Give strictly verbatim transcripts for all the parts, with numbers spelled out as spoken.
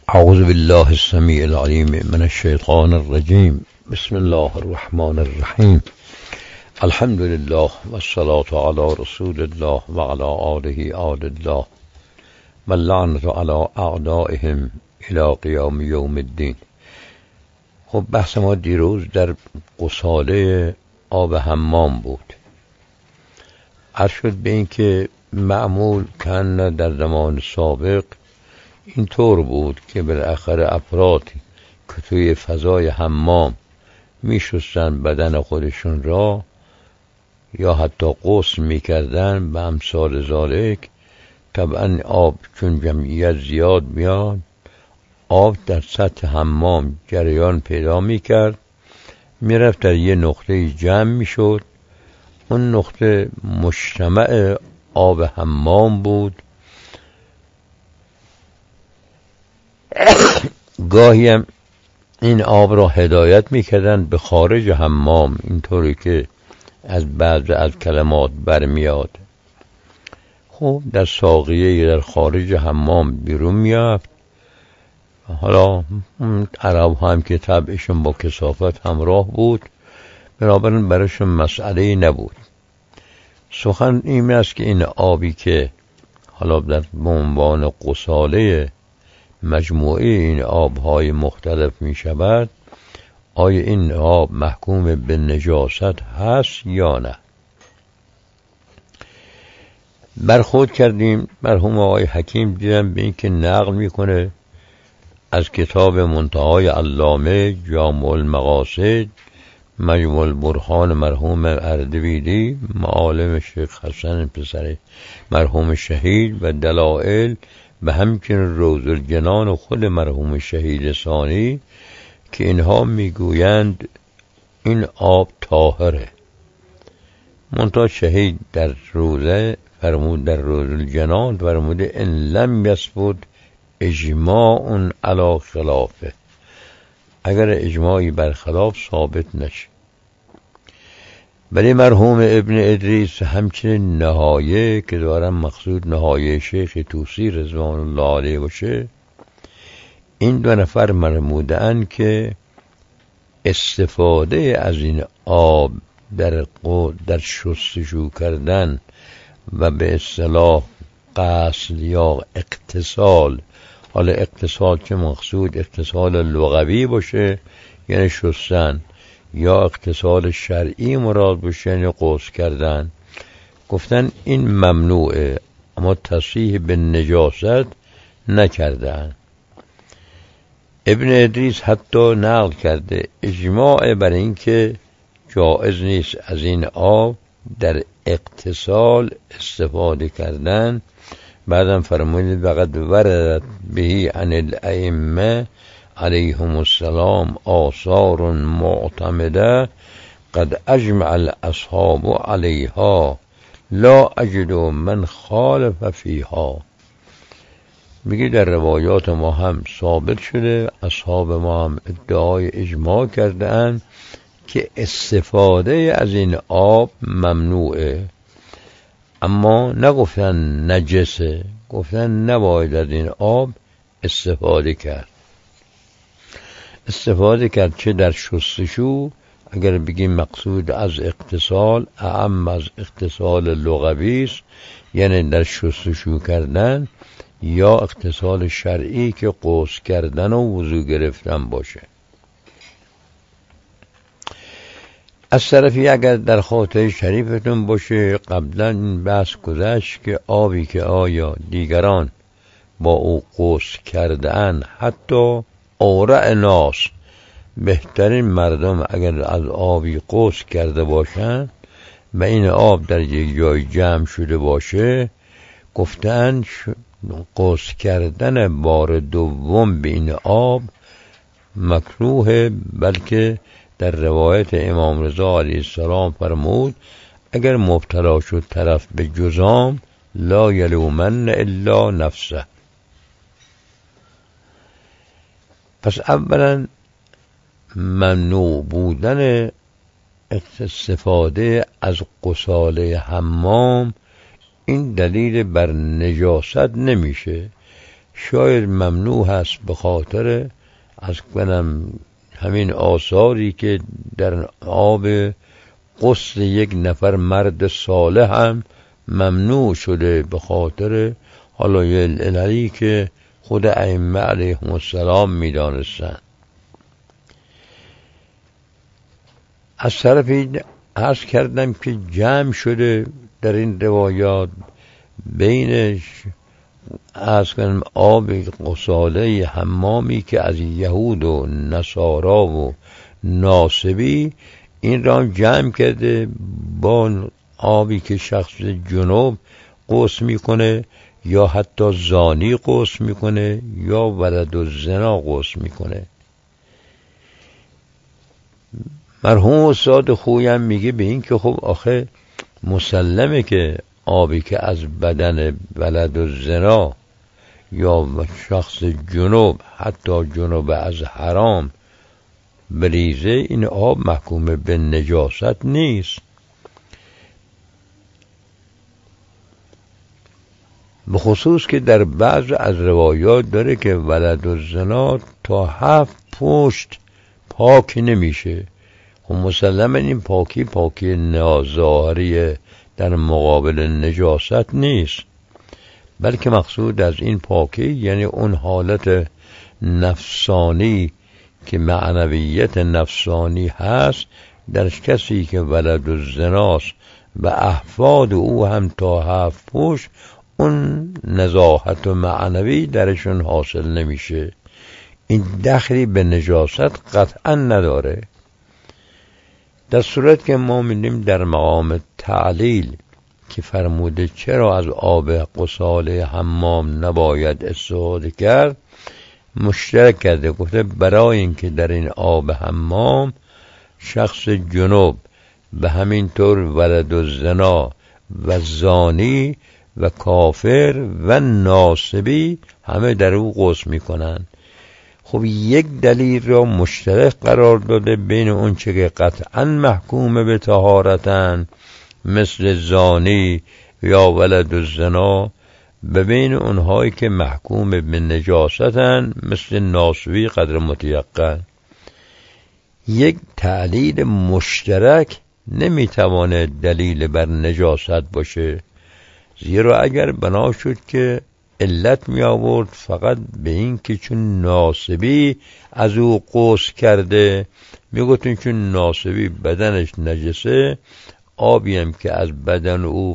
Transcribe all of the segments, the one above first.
اعوذ بالله السمیع العلیم من الشیطان الرجیم. بسم الله الرحمن الرحیم. الحمد لله والصلاة علی رسول الله و علی آله آل الله و اللعنة علی اعدائهم الی قیام یوم الدین. خب بحث ما دیروز در غساله آب حمام بود. عرض شد به این که معمول کن در زمان سابق اینطور بود که بالاخره افرادی که توی فضای حمام می شستن بدن خودشون را یا حتی غسل می کردن به امثال ذالک، طبعا آب چون جمعیت زیاد میاد، آب در سطح حمام جریان پیدا می کرد، می رفت در یه نقطه جمع می شد. اون نقطه مجتمع آب حمام بود. گاهی هم این آب را هدایت میکردن به خارج حمام، اینطوری که از بعض از کلمات برمیاد. خب در ساقیه در خارج حمام بیرون میافت. حالا عرب هم که طبعشون با کثافت همراه بود، بنابراین برایشون مسئله نبود. سخن این است که این آبی که حالا در عنوان غساله مجموعه این آبهای مختلف می شود، آیا این آب محکوم به نجاست هست یا نه؟ برخورد کردیم. مرحوم آقای حکیم دیدم به این که نقل میکنه از کتاب منتهای علامه جامع المقاصد مجموع البرهان مرحوم اردبیلی، معالم شیخ حسن پسر مرحوم شهید و دلائل به همچنین روز الجنان و خود مرحوم شهید ثانی، که اینها میگویند این آب طاهره. منتها شهید در روزه فرمود، در روز الجنان فرموده ان لم یثبت اجماع علی خلافه، اگر اجماعی برخلاف ثابت نشه. ولی مرحوم ابن ادریس همچنین نهایه که دارم مقصود نهایه شیخ توسی رضوان الله علیه باشه، این دو نفر فرمودند که استفاده از این آب در در شستشو کردن و به اصطلاح غسل یا اغتسال، حالا اغتسال که مقصود اغتسال لغوی باشه یعنی شستن، یا اغتسال شرعی مراد باشه یعنی غسل کردن، گفتن این ممنوعه، اما تصریح به نجاست نکردن. ابن ادریس حتی نقل کرده اجماع بر این که جائز نیست از این آب در اغتسال استفاده کردن. بعدم فرمودید وقد وردت بهی عن الائمه علیهم السلام آثار معتمده قد اجمع الاصحاب علیها لا اجد من خالف فیها. میگه در روایات ما هم ثابت شده، اصحاب ما هم ادعای اجماع کرده اند که استفاده از این آب ممنوعه، اما نگفتن نجسه، گفتن نباید از این آب استفاده کرد. استفاده کرد چه در شستشو، اگر بگیم مقصود از اغتسال اعم از اغتسال لغوی است یعنی در شستشو کردن، یا اغتسال شرعی که غسل کردن و وضو گرفتن باشه. از طرفی اگر در خاطر شریفتون باشه، قبلا این بحث گذشت که آبی که آیا دیگران با او غسل کردن، حتی اورع ناس بهترین مردم اگر از آبی غسل کرده باشن و این آب در یک جای جمع شده باشه، گفتن غسل کردن بار دوم به این آب مکروه، بلکه در روایت امام رضا علیه السلام فرمود اگر مبتلا شد طرف به جذام لا یلومن الا نفسه. پس اولا ممنوع بودن استفاده از غساله حمام این دلیل بر نجاست نمیشه. شاید ممنوع هست به خاطر از کنم همین آثاری که در آب غسل یک نفر مرد صالح هم ممنوع شده، به خاطر حالا یه عللی که خود ائمه علیهم السلام می دانستن. از طرفی عرض کردم که جمع شده در این روایات بینش از کنم آب غساله حمامی که از یهود و نصارا و ناصبی، این را جمع کرده با آبی که شخص جنوب غسل میکنه یا حتی زانی غسل میکنه یا ولد الزنا غسل میکنه. مرحوم استاد خویم میگه به این که خب آخه مسلمه که آبی که از بدن ولد الزنا یا شخص جنوب، حتی جنوب از حرام بریزه، این آب محکوم به نجاست نیست. به خصوص که در بعض از روایات داره که ولد الزنا تا هفت پشت پاک نمیشه. خب مسلما این پاکی پاکی ناظاهری در مقابل نجاست نیست، بلکه مقصود از این پاکی یعنی اون حالت نفسانی که معنویت نفسانی هست در کسی که ولد الزناست و احفاد او هم تا هفت پشت، اون نزاهت و معنوی درشون حاصل نمیشه. این دخلی به نجاست قطعا نداره. در صورت که ما می‌بینیم در مقام تعلیل که فرموده چرا از آب غساله حمام نباید استفاده کرد، مشترک کرده، گفته برای اینکه در این آب حمام شخص جنوب به همین طور ولد الزنا و زانی و کافر و ناصبی همه در او غسل میکنن. خب یک دلیل را مشترک قرار داده بین اون چه که قطعا محکوم به طهارتن مثل زانی یا ولد الزنا، بین اونهایی که محکوم به نجاستن مثل ناصبی قدر متیقن. یک تعلیل مشترک نمیتوانه دلیل بر نجاست باشه، زیرا اگر بنا شد که علت می آورد فقط به این که چون ناصبی از او غسل کرده، می گفتن چون ناصبی بدنش نجسه، آبی هم که از بدن او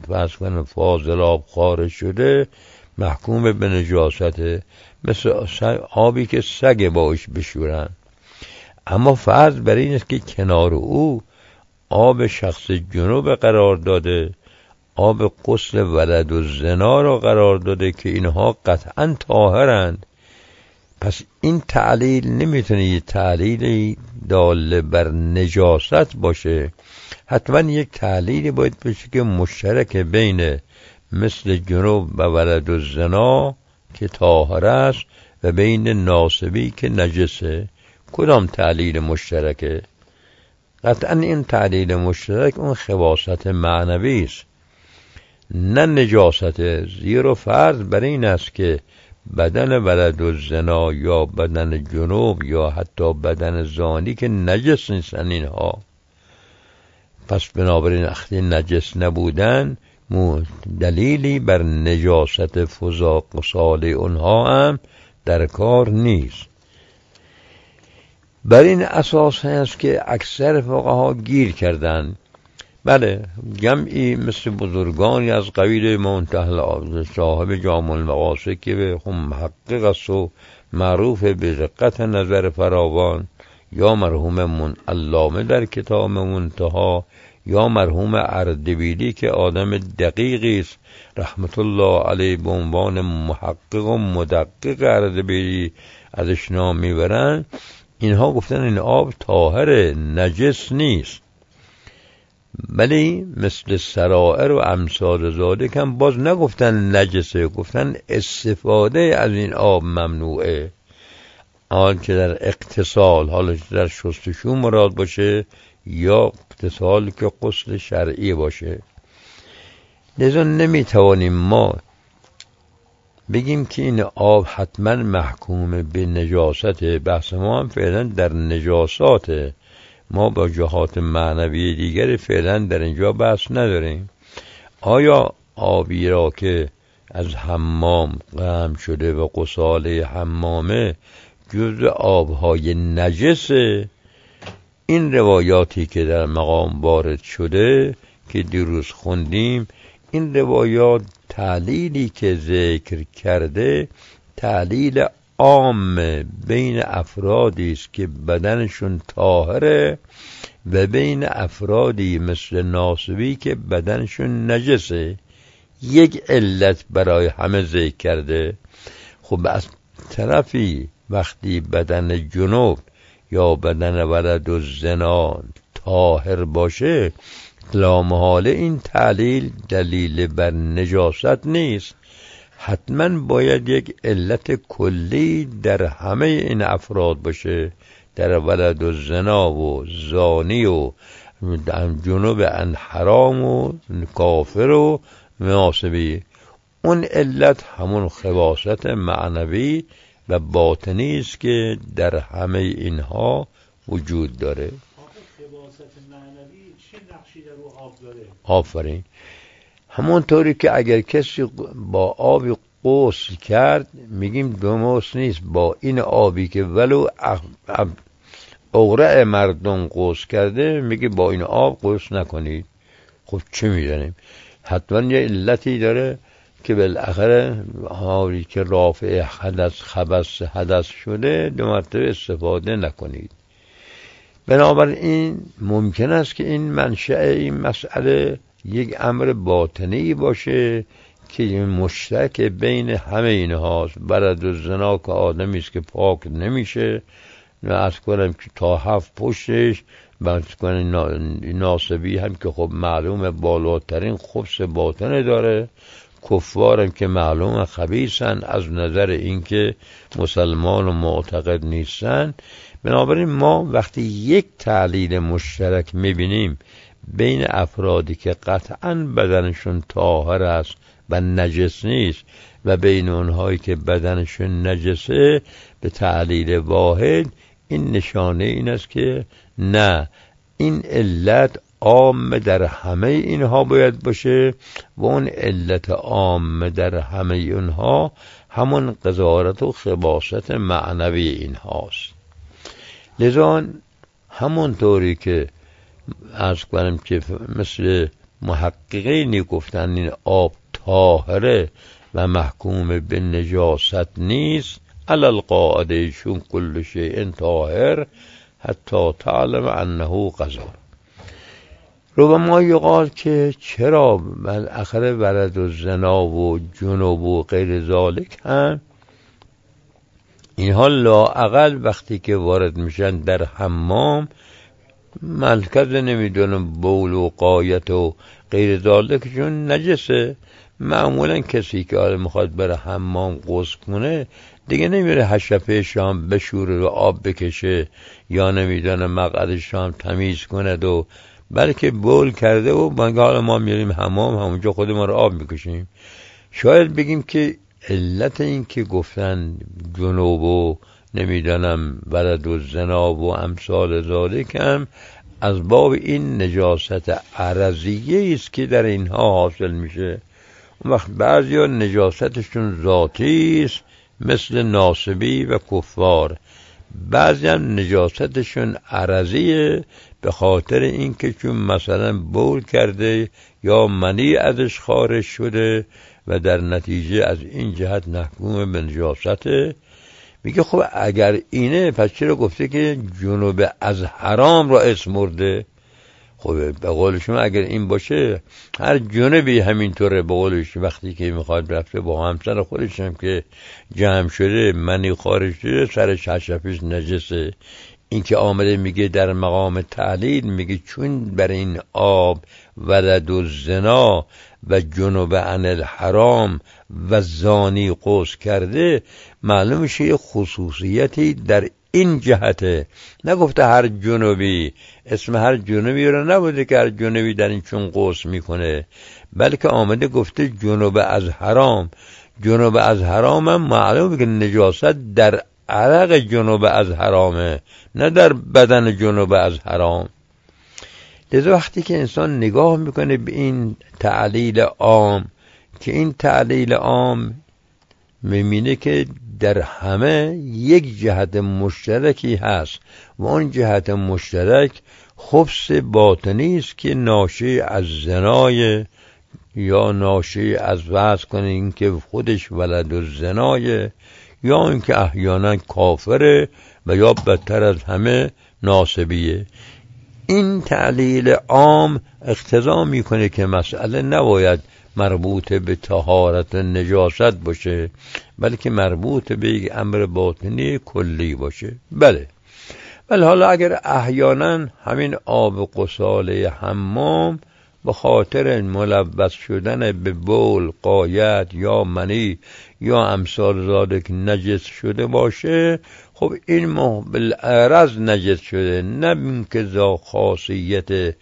فاضلاب خارج شده محکوم به نجاسته، مثل آبی که سگ باش بشورن. اما فرض بر این است که کنار او آب شخص جنوب قرار داده، آب غسل ولد الزنا را قرار داده که اینها قطعا طاهرند، پس این تعلیل نمیتونه یه تعلیل دال بر نجاست باشه. حتما یک تعلیلی باید بشه که مشترک بین مثل جنوب و ولد الزنا که طاهر است و بین ناصبی که نجسه. کدام تعلیل مشترکه؟ قطعا این تعلیل مشترک اون خواصت معنوی است نه نجاست، زیرا فرض بر این است که بدن ولد الزنا یا بدن جنوب یا حتی بدن زانی که نجس نیستن اینها، پس بنابراین وقتی نجس نبودن دلیلی بر نجاست فضا غسال اونها هم در کار نیست. بر این اساس هست که اکثر فقها گیر کردند. بله، جمعی مثل بزرگانی از قبیل منتهی صاحب جامع المقاصد که به هم محقق است و معروف به دقت نظر فراوان، یا مرحوم من علامه در کتاب منتها، یا مرحوم اردبیلی که آدم دقیقی است رحمت الله علیه به عنوان محقق و مدقق اردبیلی ازش نام میبرن، اینها گفتن این آب طاهر، نجس نیست. ولی مثل سرائر و امثال ذالک هم باز نگفتن نجسه، گفتن استفاده از این آب ممنوعه، حال که در اغتسال، حال که در شستشو مراد باشه یا اغتسال که غسل شرعی باشه. لذا نمیتوانیم ما بگیم که این آب حتما محکوم به نجاست. بحث ما هم فعلا در نجاسات، ما با جهات معنوی دیگر فعلا در اینجا بحث نداریم. آیا آبی را که از حمام قم شده و غساله حمامه جزء آبهای نجسه؟ این روایاتی که در مقام وارد شده که دیروز خوندیم، این روایات تعلیلی که ذکر کرده تعلیل عام بین افرادی است که بدنشون طاهره و بین افرادی مثل ناصبی که بدنشون نجسه. یک علت برای همه ذکر کرده. خب از طرفی وقتی بدن جنوب یا بدن ولد و زنا طاهر باشه، لامحاله این تعلیل دلیل بر نجاست نیست. حتما باید یک علت کلی در همه این افراد باشه، در ولد و زنا و زانی و جنوب ان حرام و کافر و ناصبی. اون علت همون خواصت معنوی و باطنی است که در همه اینها وجود داره. خواصت معنوی چه نقشی در او آب داره؟ آفرین. همونطوری که اگر کسی با آبی غسل کرد، میگیم درست نیست با این آبی که ولو عقره مردم غسل کرده، میگه با این آب غسل نکنید. خب چه میدونیم؟ حتما یه علتی داره که بالاخره آبی که رافع حدث خبث حدث شده دو مرتبه استفاده نکنید. بنابراین ممکن است که این منشأ این مسئله یک امر باطنی باشه که مشترک بین همه اینهاست. ولد و زنا که آدمی است که پاک نمیشه، از کنم که تا هفت پشتش، بس کنم ناصبی هم که خب معلومه بالاترین خبث باطنه داره، کفارم که معلومه خبیثن از نظر اینکه مسلمان و معتقد نیستن. بنابراین ما وقتی یک تعلیل مشترک میبینیم بین افرادی که قطعاً بدنشون طاهر است و نجس نیست و بین اونهایی که بدنشون نجسه به تعلیل واحد، این نشانه این است که نه، این علت عام در همه اینها باید باشه و اون علت عام در همه اینها همون قذارت و خباثت معنوی اینهاست. لذا همونطوری که عرض کنم که مثل محققینی گفتن این آب طاهره و محکوم به نجاست نیست، علی القاعده چون کل شیء طاهر حتی تعلم انه قذار. ربما یقال که چرا بالاخره ولد و زنا و جنوب و غیر ذالک هم اینها لااقل وقتی که وارد میشن در حمام مرکز نمیدونم بول و قایت و غیر ذالک چون نجسه. معمولا کسی که آره میخواد بره حمام غسل کنه دیگه نمیره هشپه شام بشوره و آب بکشه یا نمیدونه مقعد شام تمیز کنه و بلکه بول کرده و بنگه حالا ما میریم حمام همونجا خود ما رو آب میکشیم. شاید بگیم که علت این که گفتن جنوب و نمیدانم ولد و زنا و امثال ذالک هم از باب این نجاست عرضیه است که در اینها حاصل میشه. اون وقت بعضی ها نجاستشون ذاتی است مثل ناصبی و کفار، بعضی هم نجاستشون عرضیه به خاطر اینکه چون مثلا بول کرده یا منی ازش خارج شده و در نتیجه از این جهت محکوم به نجاسته. میگه خب اگر اینه پس چرا گفته که جنوب از حرام را اسمرده؟ خب به قول شما اگر این باشه هر جنوبی همینطوره. به قولش وقتی که میخواد رفته با همسر خودش هم که جمع شده منی خارج شده سرش هشپیش نجسه. این که آمده میگه در مقام تعلیل میگه چون بر این آب ولد و زنا و جنوب عن الحرام و زانی غسل کرده، معلوم میشه یه خصوصیتی در این جهته. نگفته هر جنوبی، اسم هر جنوبی رو نبوده که هر جنوبی در این چون غسل میکنه، بلکه آمده گفته جنوب از حرام. جنوب از حرام هم معلومه که نجاست در عرق جنوب از حرامه، نه در بدن جنوب از حرام. لذا وقتی که انسان نگاه میکنه به این تعلیل عام، که این تعلیل عام میبینه که در همه یک جهت مشترکی هست و اون جهت مشترک خبث باطنی است که ناشی از زنای یا ناشی از وضع کنه این که خودش ولد الزنای، یا این که احیانا کافره و یا بدتر از همه ناصبیه. این تعلیل عام اقتضا میکنه که مسئله نباید مربوط به طهارت نجاست باشه، بلکه مربوط به یک امر باطنی کلی باشه. بله، ولی حالا اگر احیانا همین آب غساله حمام به خاطر ملوث شدن به بول، غایت یا منی یا امثال ذالک نجس شده باشه، خب این بالعرض نجس شده، نه اینکه ذا خاصیت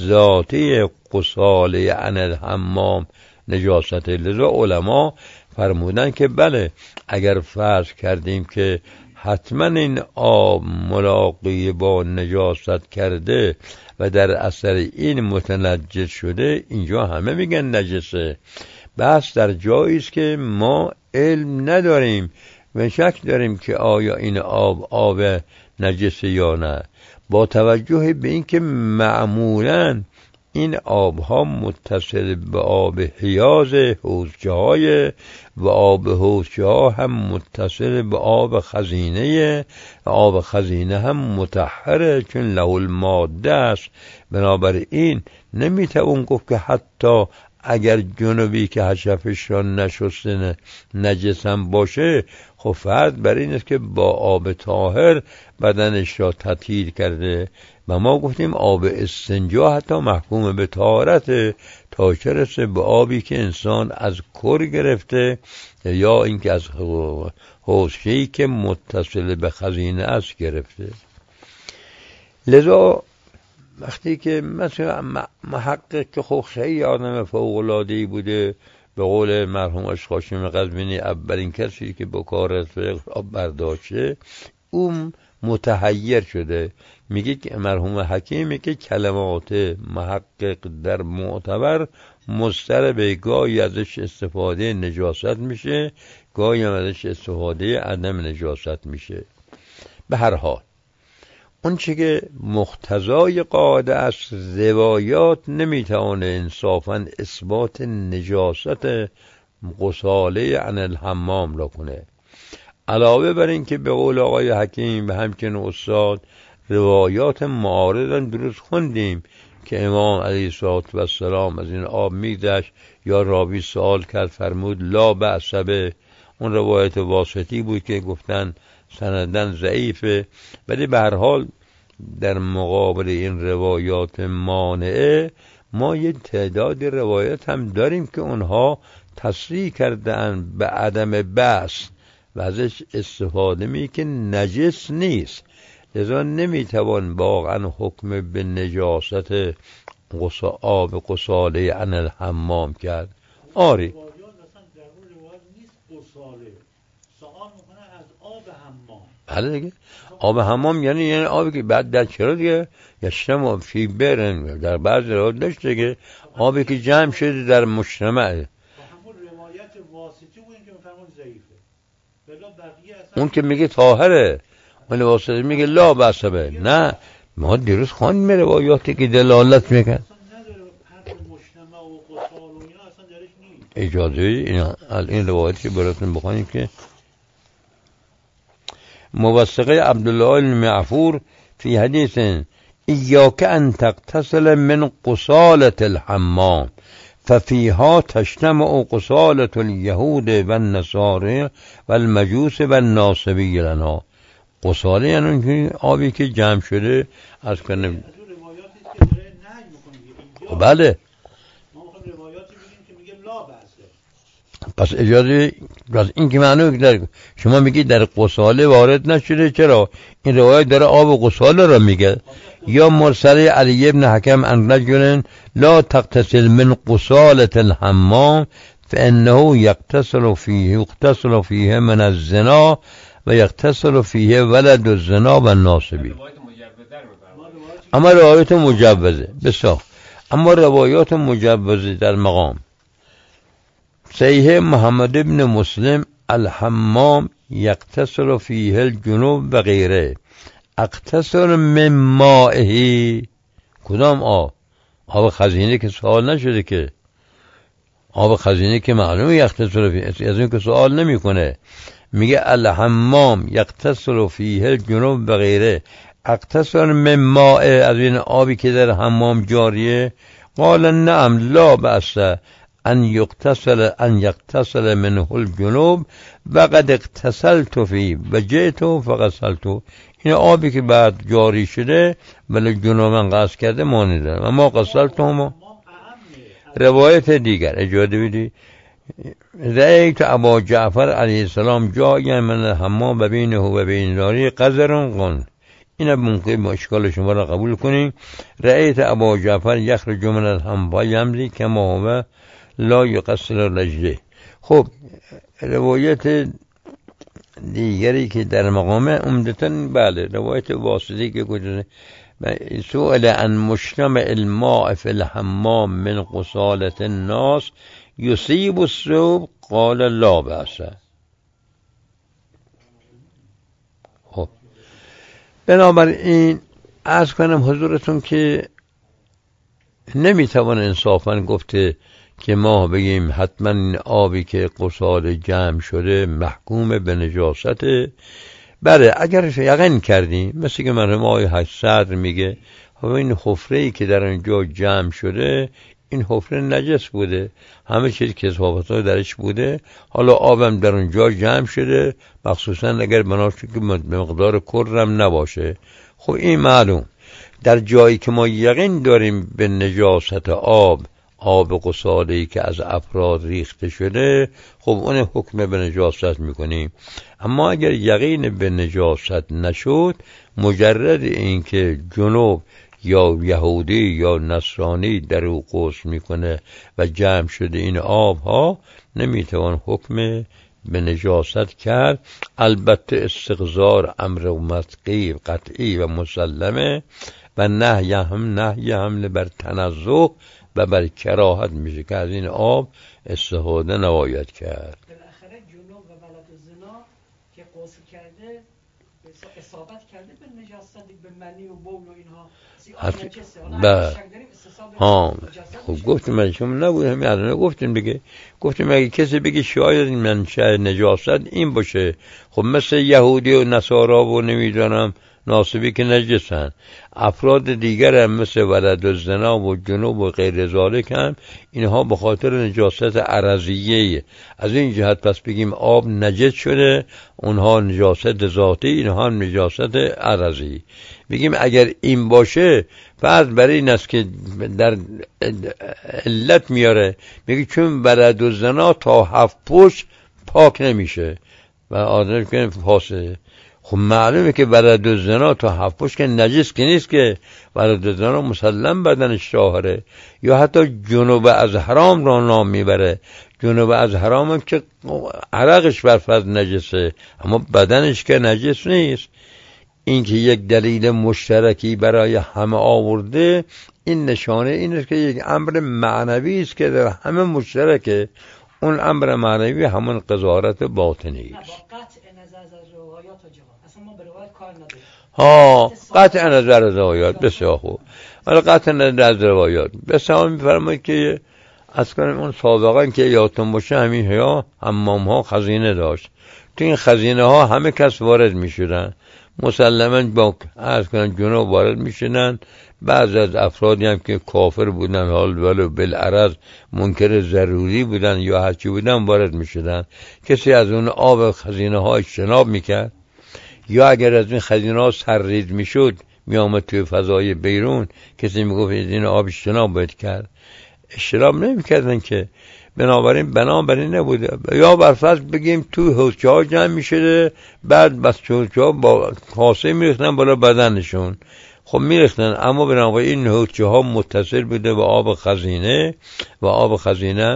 ذاتی غساله عن الحمام نجاست. لذا علما فرمودن که بله، اگر فرض کردیم که حتما این آب ملاقی با نجاست کرده و در اثر این متنجس شده، اینجا همه میگن نجسه. بس در جایی است که ما علم نداریم و شک داریم که آیا این آب آب نجسه یا نه، با توجه به اینکه معمولاً این آبها متصل به آب حیاض حوضچه‌های و آب حوضچه‌ها هم متصل به آب خزینه و آب خزینه هم مطهره چون له الماده است. بنابراین نمیتوان گفت که حتی اگر جنوبی که حشفش را نشسته نجس هم باشه، خب فرض بر این است که با آب طاهر بدنش را تطهیر کرده. و ما گفتیم آب استنجا حتی محکوم به طهارت تا چه رسه به آبی که انسان از کر گرفته یا اینکه از حوضچه‌ای که متصل به خزینه است گرفته. لذا وقتی که مثلا محقق که خب خیلی آدم فوق‌العاده‌ای بوده، به قول مرحوم اشقاشم قزوینی اولین کسی که با کار فقه برداشته، اون متحیر شده. میگه که مرحوم حکیم میگه کلمات محقق در معتبر مضطربه، گاهی ازش استفاده نجاست میشه، گاهی ازش استفاده عدم نجاست میشه. به هر حال اون چه که مقتضای قاعده است، روایات نمیتونه انصافا اثبات نجاست غساله عن الحمام را کنه. علاوه بر این که به قول آقای حکیم و همچنین استاد روایات معارضن درست خوندیم که امام علیه الصلوة و السلام از این آب میگذشت، یا راوی سوال کرد فرمود لا بأس به. اون روایت واسطی بود که گفتن سندن ضعیفه، ولی به هر حال در مقابل این روایات مانعه ما یه تعداد روایت هم داریم که اونها تصریح کردن به عدم بأس و ازش استفاده می که نجس نیست. لذا نمیتوان واقعا حکم به نجاست آب غساله عن الحمام کرد. آری بله دیگه، آب حمام یعنی یعنی آبی که بعد در چرا دیگه یشتم فی برن، در بعض روایات داشته که آبی که جمع شده در مجتمع. همون روایت واسطی بود که میفرمون ضعیفه، بلا بقیه اصلا اون که میگه طاهره، ولی واسطی میگه لا بأس به. نه، ما دیروز خواندیم روایاتی که دلالت میکنه اجازه این این روایتی که براتون بخونیم که موثقه عبدالله المعفور فی حدیث ایاک ان تغتسل من قصالة الحمام ففیها تجتمع قصالة اليهود و النصارى و المجوس و الناصبی لنا. قصاله یعنی آبی که جمع شده از کنه. بله پس اجازه از این که معنی در شما میگید در قصاله وارد نشده، چرا؟ این روایت داره آب قصاله را میگه. یا مرسل علی ابن حکم ان رجل لا تغتسل من قصالة الحمام فانه یغتسل فیه یغتسل فیه من الزنا و یغتسل فیه ولد الزنا و الناصبی. اما روایت مجوزه بسیار، اما روایات مجوزه در مقام صحیح محمد ابن مسلم الحمام یغتسل فیه الجنوب و غیره اغتسل من مائه. کدام آب؟ آب خزینه که سوال نشده که، آب خزینه که معلومه یغتسل فیه، از این که سوال نمی کنه. میگه الحمام یغتسل فیه الجنوب و غیره اغتسل من ماء، از این آبی که در حمام جاریه. قال نعم لا بأس ان یغتسل ان یغتسل منه الجنوب و قد اغتسلت فیه و جئت فغسلت. این آبی که بعد جاری شده ولی جنوب من قصد کرده مانی دارم اما غسلت هم. روایت دیگر اجازه بدی. رأیت ابا جعفر علیه السلام جاء من الحمام و بینه و بین داری قذر قن. این ممکن با اشکال شما را قبول کنیم. رأیت ابا جعفر یخرج من الحمام و یمضی کما هو لا یغسل رجله. خب روایت دیگری که در مقامه عمدتاً بله روایت واسطی که گذاشته سئل عن مجتمع الماء فی الحمام من قصالة الناس یصیب الثوب قال لا بأس. خب بنابراین عرض کنم حضورتون که نمیتوان انصافاً گفته که ما بگیم حتما این آبی که قصال جمع شده محکوم به نجاسته. بله اگر یقین کردیم، مثل که مرحوم آقای حج صدر میگه این حفره‌ای که در اونجا جمع شده این حفره نجس بوده، همه چیز کثافت‌ها درش بوده، حالا آبم در اونجا جمع شده، مخصوصا اگر بناشه که مقدار کرم نباشه. خب این معلوم در جایی که ما یقین داریم به نجاست آب، آب قصاله‌ای که از افراد ریخته شده، خب اون حکم به نجاست میکنیم. اما اگر یقین به نجاست نشد، مجرد این که جنوب یا یهودی یا نصرانی در او غسل میکنه و جمع شده این آب ها، نمیتوان حکم به نجاست کرد. البته استقذار امر متقی قطعی و مسلمه و نهی هم نهی حمل بر تنزه و بر کراهت میشه که از این آب استفاده نباید کرد. بالاخره جنوب و ولد الزنا که غسل کرده اصابت کرده به نجاست، به منی و بول و اینها با ها. خب گفتم من شما نبود همین الان گفتیم دیگه، گفتیم اگه کسی بگه شاید منشأ نجاست این باشه، خب مثل یهودی و نصارا و نمیدونم ناصبی که نجسن، افراد دیگر هم مثل ولد الزنا و جنوب و غیر ذالک هم اینها به خاطر نجاست عرضیه. از این جهت پس بگیم آب نجس شده، اونها نجاست ذاتی، اینها هم نجاست عرضی. بگیم اگر این باشه فرض برای این است که در علت میاره، میگه چون ولد الزنا تا هفت پشت پاک نمیشه و آدم که فاسده. خب معلومه که ولد الزنا تا هفت پشت که نجس که نیست، که ولد الزنا مسلم بدنش طاهره. یا حتی جنوب از حرام را نام میبره، جنوب از حرام هم که عرقش بر فرض نجسه اما بدنش که نجس نیست. این که یک دلیل مشترکی برای همه آورده، این نشانه این است که یک امر معنوی است که در همه مشترکه. اون امر معنوی همون قضاوت باطنی است. ها قطع نظر از روایات بسیار خوب. ولی قطع نظر از روایات بسیار میفرماید که از کنم اون سابقا که یادتون باشه همین ها حمام ها خزینه داشت، تو این خزینه ها همه کس وارد میشدن، مسلماً با از کنم جنوب وارد میشدن. بعض از افرادی هم که کافر بودن حال ولو بالعرض منکر ضروری بودن یا هرچی بودن وارد میشدن. کسی از اون آب خزینه ها اجتناب میکرد یا اگر از این خزینه ها سرریز میشد میامد توی فضای بیرون، کسی میگفت این آب اجتناب باید کرد، اجتناب نمیکردن که. بنابراین بنابراین نبوده. یا برفرض بگیم تو حوضچه ها جمع میشده، بعد بس حوضچه ها با کاسه میریختن بالا بدنشون، خب میریختن، اما بنابراین این حوضچه ها متصل بوده با آب خزینه و آب خزینه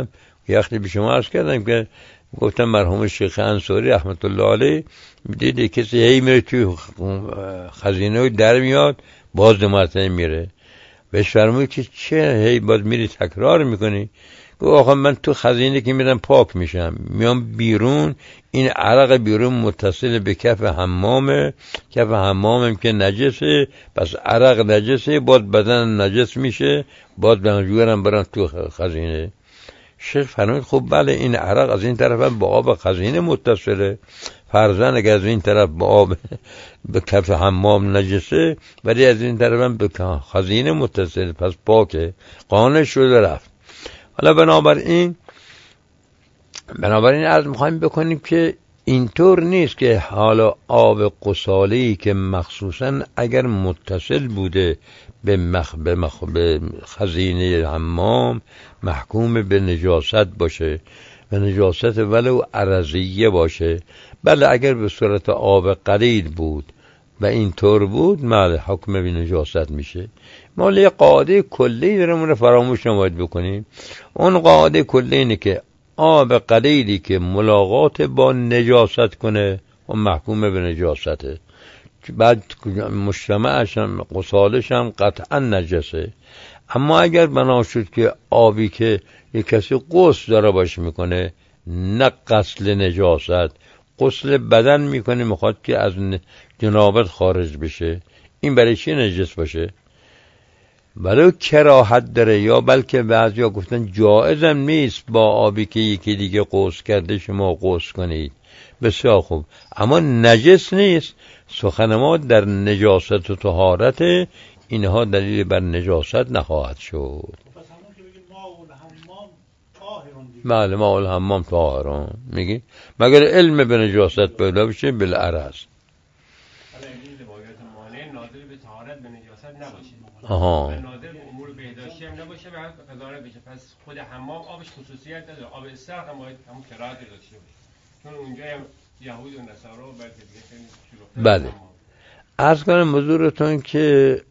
یه وقتی به شما عرض کردم که گفتم مرحوم شیخ انصاری رحمت الله علیه دیدی کسی هی میره توی خزینه در میاد باز دو مرتبه میره، بهش فرمود که چه هی باز میری تکرار میکنی؟ گفت آخه من تو خزینه که میرم پاک میشم، میام بیرون، این عرق بیرون متصل به کف حمامه، کف حمامم که نجسه، پس عرق نجسه، باز بدن نجس میشه، باز بنجورم برم تو خزینه. شیخ فرمود خب بله این عرق از این طرف هم با آب خزینه متصله، فرضاً اگر از این طرف با آب به کف حمام نجسه ولی از این طرف هم به خزینه متصل، پس پاکه، قانع شده رفت. حالا بنابراین بنابراین عرض میخوایم بکنیم که اینطور نیست که حالا آب غسالی که مخصوصاً اگر متصل بوده به, مخ... به, مخ... به خزینه حمام محکوم به نجاست باشه، به نجاست ولو عرضیه باشه. بله اگر به صورت آب قلیل بود و اینطور بود مال حکم به نجاست میشه. ما یه قاعده کلی داریم فراموش نباید بکنیم. اون قاعده کلی اینه که آب قلیلی که ملاقات با نجاست کنه و محکوم به نجاسته، بعد مجتمعش هم غسالش هم قطعا نجسه. اما اگر بنا شد که آبی که یک کسی غسل داره باش میکنه، نه غسل نجاست، غسل بدن میکنه میخواد که از جنابت خارج بشه، این برای چی نجس باشه؟ برای کراهت داره، یا بلکه بعضیا گفتن جایزم نیست با آبی که یکی دیگه غسل کرده شما غسل کنید. بسیار خوب، اما نجس نیست. سخن ما در نجاست و طهارت، اینها دلیل بر نجاست نخواهد شد. بله ماء الحمام طاهرون میگی، مگر علم به نجاست پیدا بشه بالعرض. آها نادر امور بهداشتی هم نباشه و قضاوت بشه، پس خود حمام آبش خصوصیت نداره، آب استرق هم باید همون کراهت داشته باشه، چون اونجا هم یهود و نصارا و بلکه دیگه خیلی شلوغ‌تر. بله عرض کنم حضورتون که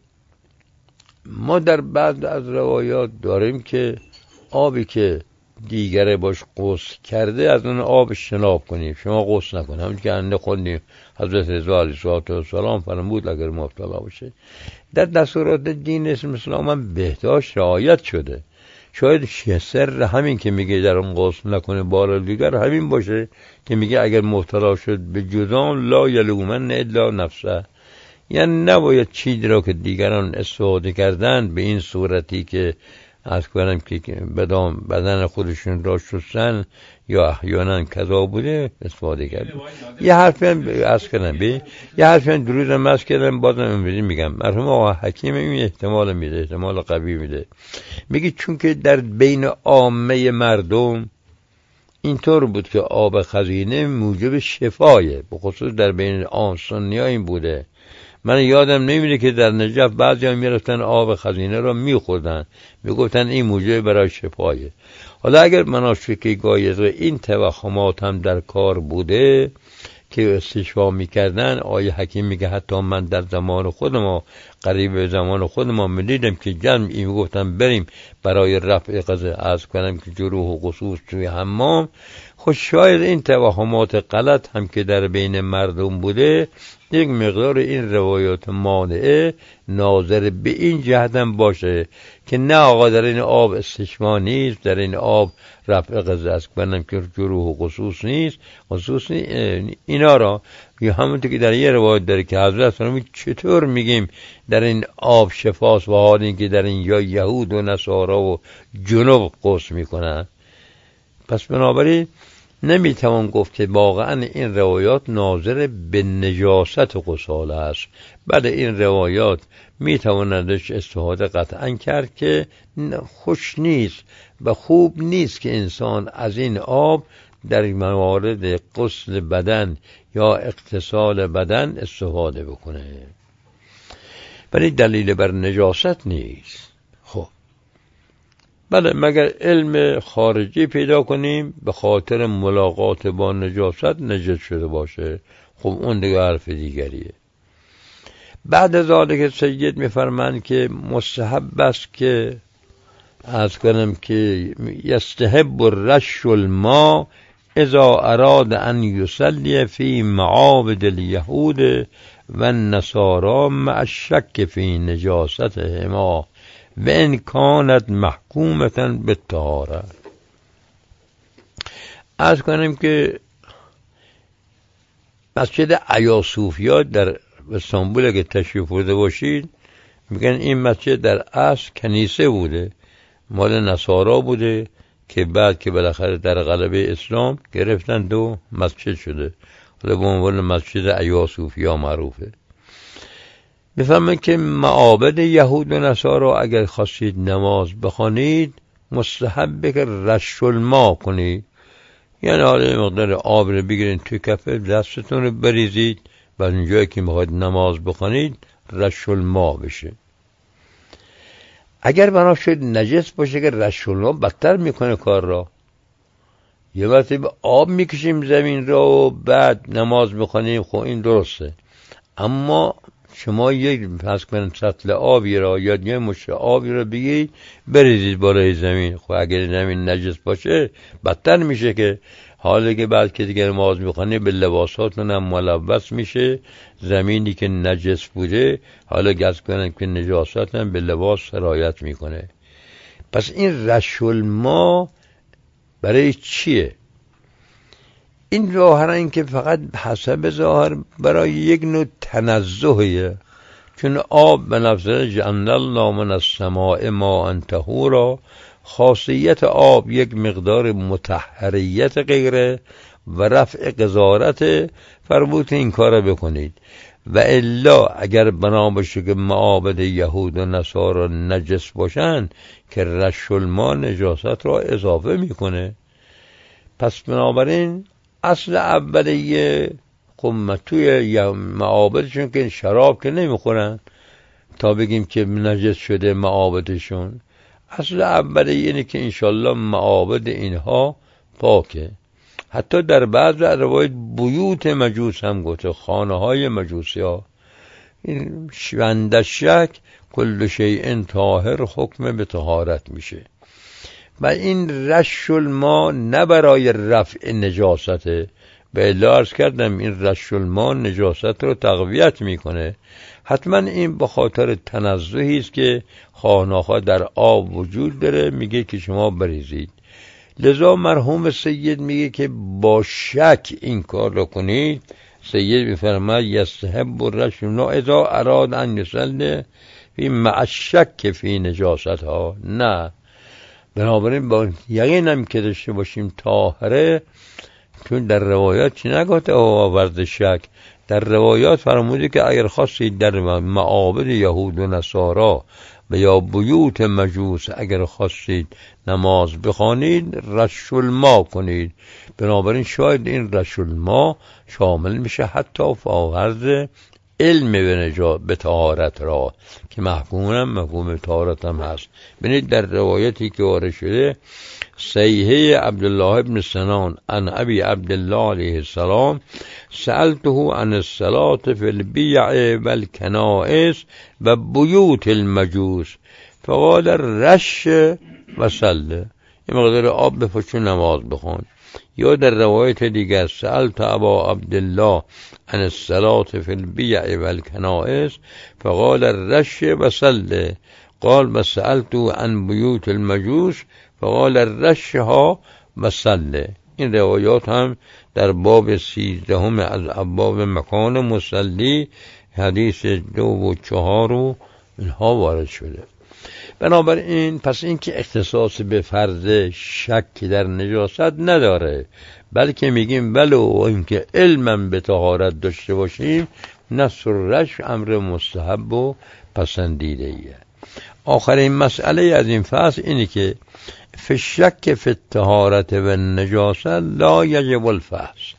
ما در بعض از روایات داریم که آبی که دیگره باش غسل کرده از اون آب شناب کنیم، شما غسل نکنید. همون که انده خوندیم حضرت رضا علیه السلام فرمود اگر مبتلا باشه. در دستورات دین اسلام هم بهداشت رعایت شده. شاید سر همین که میگه در اون غسل نکنه بار دیگر همین باشه که میگه اگر مبتلا شد به جذام لا یلومن الا نفسه، یعنی نباید چیزی را که دیگران استفاده کردن به این صورتی که از کنم که بدان بدن خودشون را شستن یا احیانا کذا بوده استفاده کرد. یه حرفی هم از کردم به یه حرفی هم دروز هم از کردم بازم امروزی میگم. مرحوم آقا حکیم این احتمال میده، احتمال قوی میده، میگه چون که در بین عامه مردم اینطور بود که آب خزینه موجب شفایه، به خصوص در بین آن سنی ها این بوده. من یادم نمیده که در نجف بعضی هم میرفتن آب خزینه را میخوردن، میگفتن این موجب برای شفایه. حالا اگر مناسب که گاهی این توهمات هم در کار بوده که استشفا میکردن، آیه حکیم میگه حتی من در زمان خودم قریب به زمان خودم میدیدم که جمعی میگفتن بریم برای رفع قضیه از کنم که جروح و قصوص توی حمام. خود شاید این توهمات غلط هم که در بین مردم بوده یک مقدار این روایات مانعه ناظر به این جهتم باشه که نه آقا در این آب استشفا نیست، در این آب رفع قضیه است کنم که جروح و قصوص نیست، قصوص نیست. اینا را یا همونطور که در یه روایت داره که حضرت فرمود چطور میگیم در این آب شفاست و حال این که در این یا یهود و نصارا و جنوب غسل میکنن. پس بنابراین نمیتوان گفت که واقعا این روایات ناظر به نجاست غسال است. بعد این روایات میتواندش استفاده قطعا کرد که خوش نیست و خوب نیست که انسان از این آب در موارد غسل بدن یا اغتسال بدن استفاده بکنه، ولی دلیل بر نجاست نیست. خب بله مگر علم خارجی پیدا کنیم به خاطر ملاقات با نجاست نجس شده باشه، خب اون دیگه حرف دیگریه. بعد از آنکه سید میفرمند که مستحب است که از کنم که یستحب الرش الماء اذا اراد ان یصلی فی معابد الیهود و النصارى مع الشک فی نجاستهما و ان کانت محکومة بالطهارة. از کنم که مسجد ایاصوفیا در استانبول اگه تشریف برده باشید، میگن این مسجد در اصل کنیسه بوده، مال نصارا بوده که بعد که بالاخره در غلبه اسلام گرفتن دو مسجد شده، حالا به عنوان مسجد ایاصوفیا معروفه. میفهمن که معابد یهود و نصارا اگر خواستید نماز بخوانید مستحبه که رش الماء کنید، یعنی حالا مقدار آب رو بگیرین توی کفه دستتون رو بریزید و اونجایی که میخواید نماز بخوانید رش الماء بشه. اگر بنا شد نجس باشه که رش الماء بدتر میکنه کار را. یه وقتی به آب میکشیم زمین را و بعد نماز بخوانیم، خب این درسته، اما شما یک پس کنید سطل آبی را یا یه مشت آبی را بگیرید بریزید بالای زمین، خب اگر زمین نجس باشه بدتر میشه که حالا که بعد که دیگه نماز میخوانی به لباساتون هم ملوث میشه، زمینی که نجس بوده حالا گز کنن که نجاست هم به لباس سرایت میکنه. پس این رش الماء برای چیه؟ این ظاهرا این که فقط حسب ظاهر برای یک نوع تنزهیه، چون آب به نفسه جعل الله من السماء ماء طهورا، خاصیت آب یک مقدار مطهریت غیره و رفع قذارت، فرمود این کار بکنید. و الا اگر بنا باشه که معابد یهود و نصارا نجس باشن که رش الماء نجاست را اضافه میکنه. پس بنابراین اصل اولیه خب توی معابدشون که شراب که نمیخورن تا بگیم که نجس شده معابدشون، اصل اولیه اینه که انشالله معابد اینها پاکه. حتی در بعض روایت بیوت مجوس هم گفته، خانه های مجوسی ها. این شوند شک کل شیء طاهر حکم به طهارت میشه. و این رش الماء نه برای رفع نجاسته، به الا عرض کردم این رش الماء نجاست رو تقویت میکنه. حتما این به خاطر تنزهی است که خانه‌ها در آب وجود داره، میگه که شما بریزید. لذا مرحوم سید میگه که با شک این کار رو کنید. سید میفرماید یستحب الرش الماء اذا اراد ان یصلی فی مع الشک فی نجاستها. نه، بنابراین با یقین هم که داشته باشیم طاهره، چون در روایات چی نگفته آورد شک، در روایات فرموده که اگر خواستید در معابد یهود و نصارا و یا بیوت مجوس اگر خواستید نماز بخوانید رش الماء کنید. بنابراین شاید این رش الماء شامل میشه حتی فاورد علم به نجات به طهارت را که محکومم مفهوم طهارت هم هست. ببینید در روایتی که وارد شده صحیحه عبدالله ابن سنان عن ابی عبدالله علیه السلام سألته عن الصلاة فی البیع والکنائس و بیوت المجوس فقال رش و صلی، یه مقدار آب بپاش نماز بخون. یا در روایت دیگر سألت ابا عبدالله عن الصلاة فی البیع والکنائس فقال رش و صلی، قال و سألت عن بیوت المجوس فقال رشها و صلی. این روایات هم در باب سیزدهم از ابواب مکان مصلی حدیث دو و چهار و اینها وارد شده. بنابراین پس این که اختصاص به فرض شک در نجاست نداره، بلکه میگیم ولو اینکه علمم به طهارت داشته باشیم نصر رش امر مستحب و پسندیده ایه. آخرین مسئله از این فصل اینه که فی الشک فی الطهارت و النجاست لا یجب الفحص.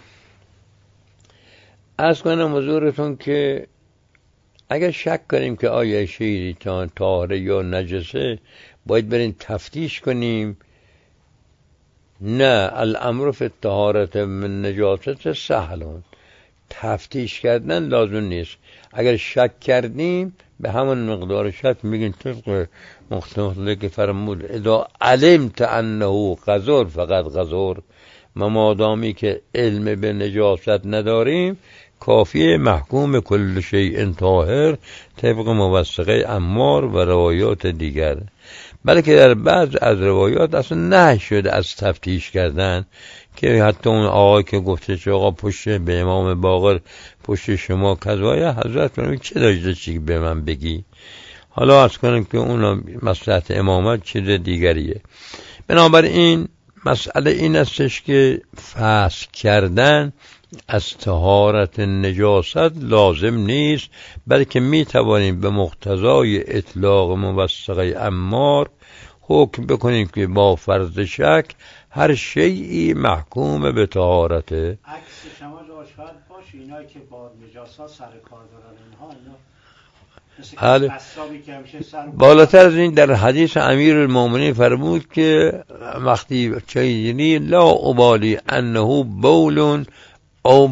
از کنم حضورتون که اگر شک کنیم که آیا شیری طاهره یا نجسه باید بریم تفتیش کنیم. نه، الامر فی الطهارت من نجاست سهلون، تفتیش کردن لازم نیست. اگر شک کردیم به همون مقدار شک میگین طبق مختلفی که فرمود اذا علمت انه قذر فقط قذر. ما مادامی که علم به نجاست نداریم کافیه محکوم کل شیء طاهر طبق موثقه عمار و روایات دیگر. بلکه در بعض از روایات اصلا نهی شده از تفتیش کردن، که حتی اون آقای که گفته چه آقا پشت به امام باقر پشت شما کذایه، حضرت فرمود چه داشته چی به من بگی. حالا عرض کنم که اون مصلحت امامت چیز دیگریه. بنابراین مسئله این استش که فحص کردن از طهارت نجاست لازم نیست، بلکه می توانیم به مقتضای اطلاق موثقه عمار حکم بکنیم که با فرض شک هر شیئی محکوم به طهارته. عکس شما آشکار باشه اینایی که با نجاست سر کار دارن اینها اینا حاله. سر... بالاتر از این در حدیث امیر المومنین فرمود که وقتی چیزی لا ابالی انه بول او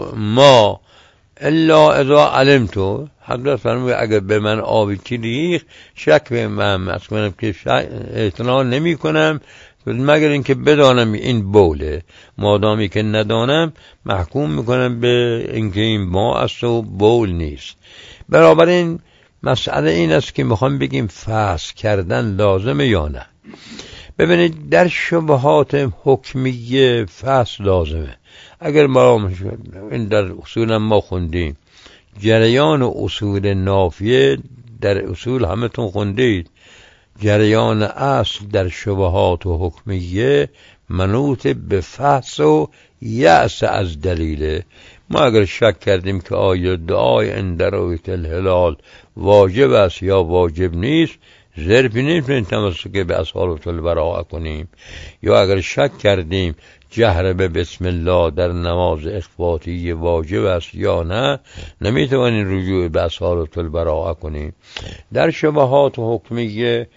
ما الا اذا علمتو. حضرت فرمود اگر به من آبی چی ریخ شک به من از کنم که اعتنا نمی کنم مگر اینکه بدانم این بوله. مادامی که ندانم محکوم میکنم به اینکه این ما است و بول نیست. برابر این مسئله این است که میخوام بگیم فحص کردن لازمه یا نه. ببینید در شبهات حکمیه فحص لازمه. اگر ما این در اصول ما خوندیم جریان اصول نافیه در اصول همه تون خوندید، جریان اصل در شبهات و حکمیه منوط به فحص و یأس از دلیله. ما اگر شک کردیم که آیا دعای عند رؤیت الهلال واجب است یا واجب نیست، ظرفی نمیتونیم تمسک به اصالت البراءه کنیم. یا اگر شک کردیم جهر به بسم الله در نماز اخفاتی واجب است یا نه، نمیتوانیم رجوع به اصالت البراءه کنیم. در شبهات و حکمیه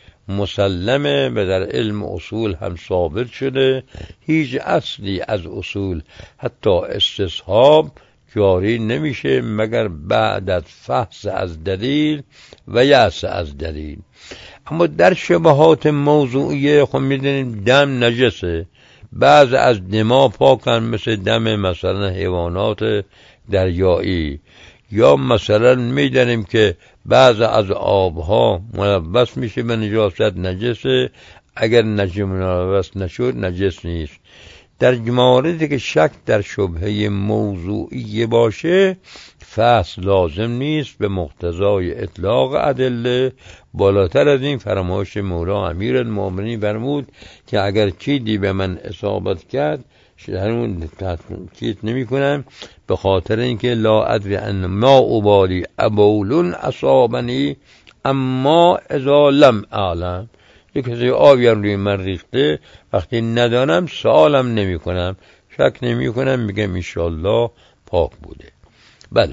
مسلمه و در علم اصول هم ثابت شده هیچ اصلی از اصول حتی استصحاب جاری نمیشه مگر بعد از فحص از دلیل و یأس از دلیل. اما در شبهات موضوعیه خب میدونیم دم نجسه، بعض از دما پاکن مثل دم مثلا حیوانات دریایی، یا مثلا میدونیم که بعض از آبها ملوث میشه به نجاست نجسه، اگر نجس ملوث نشد نجس نیست. در موردی که شک در شبهه موضوعی باشه فحص لازم نیست به مقتضای اطلاق ادله. بالاتر از این فرمایش مولا امیر المومنین فرمود که اگر چیزی به من اصابت کرد شهرمون چیز نمی کنم به خاطر اینکه لا ادری ان ما ابالی ابول اصابنی اما اذا لم اعلم. یک کسی آبی روی من ریخته وقتی ندانم سوالم نمی کنم، شک نمی کنم، میگم انشالله پاک بوده. بله،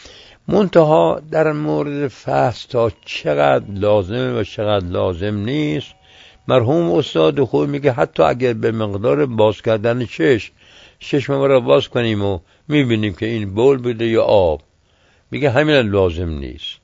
منتها در مورد فحص تا چقدر لازمه و چقدر لازم نیست، مرحوم استاد خوب میگه حتی اگر به مقدار باز کردن چشم چشم ما را باز کنیم و میبینیم که این بول بوده یا آب، میگه همین لازم نیست.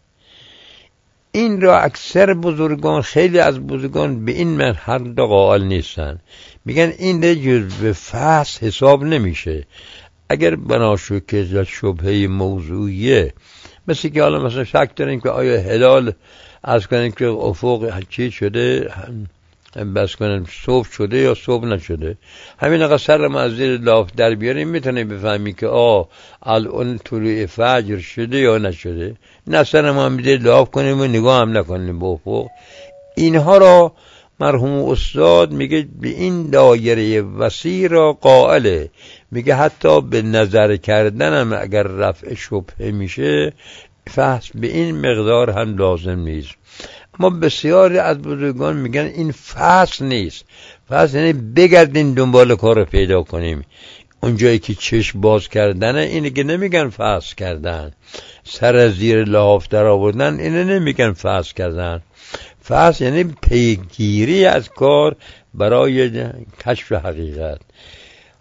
این را اکثر بزرگان، خیلی از بزرگان به این مرحله قائل نیستن، میگن این جزء فحص حساب نمیشه. اگر بناشو که شبهه موضوعیه مثل که حالا مثلا شک داریم که آیا هلال از کنیم که افق چی شده بس کنیم صبح شده یا صبح نشده، همین اقا سر ما از زیر لاف در بیاریم میتونیم بفهمی که آه الان طلوع فجر شده یا نشده. نه سر ما هم زیر لاف کنیم و نگاه هم نکنیم به افق. اینها را مرحوم استاد میگه به این دایره وسیع را قائله، میگه حتی به نظر کردن هم اگر رفع شبهه میشه فحص به این مقدار هم لازم نیست. اما بسیاری از بزرگان میگن این فحص نیست. فحص یعنی بگردیم دنبال کار رو پیدا کنیم. اونجایی که چشم باز کردنه اینه که نمیگن فحص کردن. سر زیر لحاف در آوردن اینه نمیگن فحص کردن. فحص یعنی پیگیری از کار برای کشف حقیقت.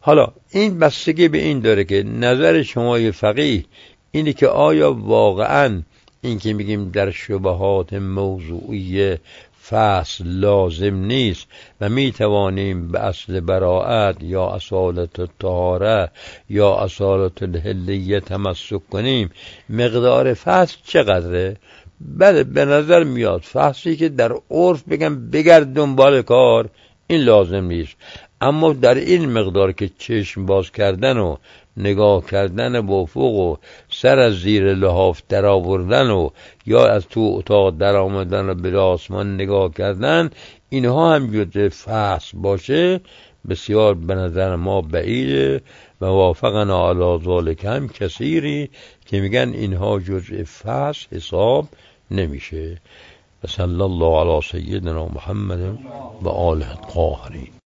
حالا این بستگی به این داره که نظر شما فقیه اینه که آیا واقعاً این که میگیم در شبهات موضوعی فصل لازم نیست و میتوانیم به اصل براءت یا اصالت الطهاره یا اصالت الحلیه تمسک کنیم، مقدار فصل چقدره؟ بله به نظر میاد فصلی که در عرف بگم بگرد دنبال کار این لازم نیست، اما در این مقدار که چشم باز کردن و نگاه کردن به افق و سر از زیر لحاف در آوردن و یا از تو اتاق در آمدن و به آسمان نگاه کردن، اینها هم جزء فصل باشه بسیار به نظر ما بعیده و وافقنا علی ذلک هم کثیری که میگن اینها جزء فصل حساب نمیشه. صلی الله علی سیدنا محمد و آله الطاهرین.